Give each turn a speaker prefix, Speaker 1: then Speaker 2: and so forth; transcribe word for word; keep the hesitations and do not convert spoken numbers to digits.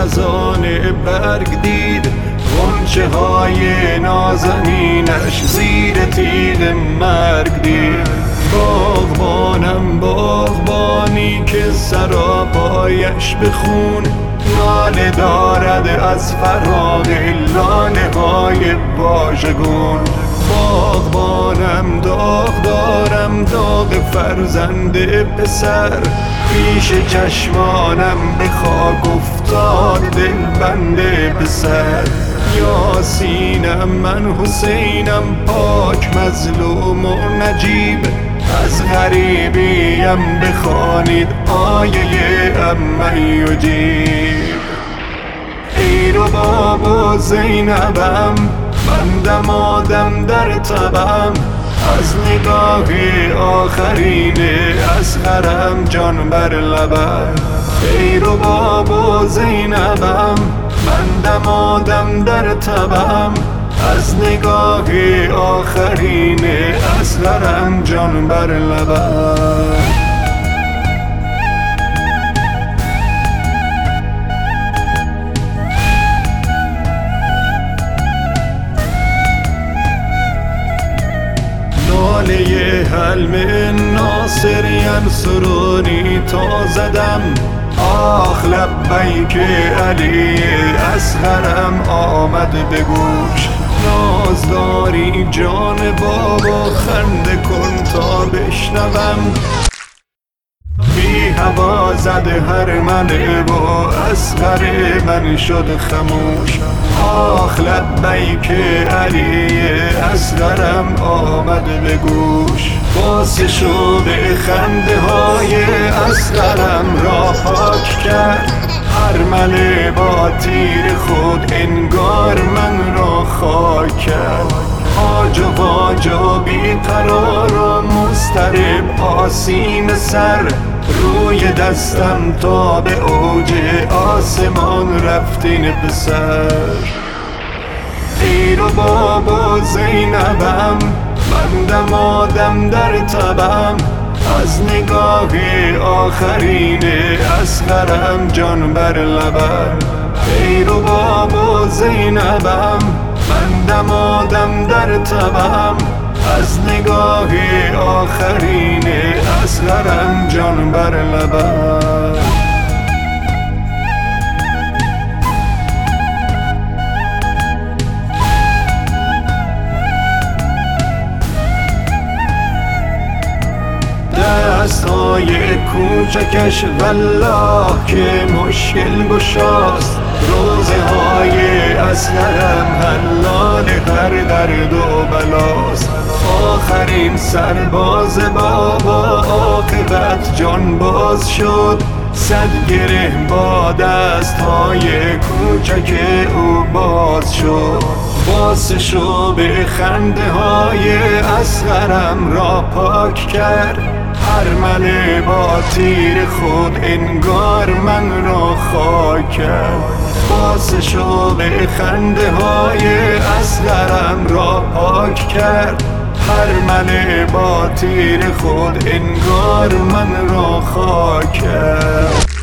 Speaker 1: خزان برگ دید، غنچه های نازنینش زیر تیغ مرگ دید. باغبانم باغبانی که سراپایش به خون ناله دارد از فراق لاله های واژگون. باغبانم داغ دارم داغ فرزند پسر، پیش چشمانم به خاک افتاد دلبند پسر. یاسینم من حسینم پاک مظلوم و نجیب، از غریبیم بخوانید آیه عمن یجیب. ای رباب و زینبم من دمادم در تبم، از نگاه آخرین اصغرم جان بر لبم. ای رباب و زینبم من دمادم در تبم، از نگاه آخرین اصغرم جان بر لبم. ناله حلم ناصر ینصرونی تا زدم، آخ لبیک علی اصغرم آمد به گوش. ناز داری جان بابا خنده کن تا بشنوم، بی هوا زد هر منه با اصغر من شد خموش. آخ لبیک علی اصغرم آمد به گوش. واسه شو به خنده های اصغرم را پاک کرد، ارمله با تیر خود انگار من را خاک کرد. آج و واج و بی قرار و مضطرب آسیم سر، روی دستم تا به اوج آسمان رفتین پسر. ای رباب و زینبم من دمادم در تبم، از نگاه آخرین اصغرم جان بر لبم. ای رباب و زینبم من دمادم در تبم، از نگاه آخرین اصغرم جان بر لبم. دستای کوچکش والله که مشکل گشاست، روزه های اصغرم حلال هر درد و بلاست. آخرین سرباز بابا عاقبت جان باز شد، صد گره با دست های کوچک او باز شد. واسه شو به خنده های اصغرم را پاک کرد، ارمله با تیر خود انگار من را خاک کرد. واسه شو به خنده های اصغرم را پاک کرد، ارمله با تیر خود انگار من را خاک کرد.